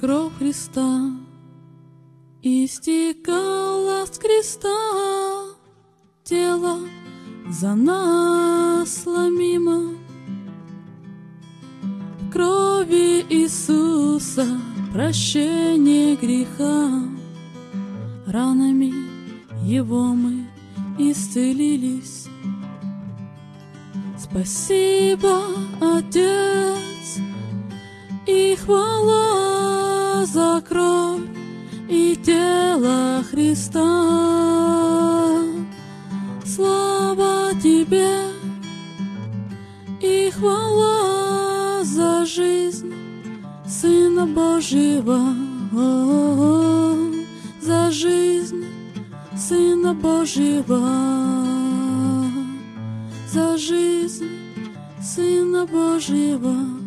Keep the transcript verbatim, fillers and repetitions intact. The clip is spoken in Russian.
кровь Христа истекала с креста, тело за нас ломимо. В крови Иисуса прощение греха, ранами Его мы исцелились. Спасибо, Отец, и хвала за кровь и тело Христа. Слава Тебе и хвала за жизнь Сына Божьего, за жизнь Сына Божьего, за жизнь Сына Божьего.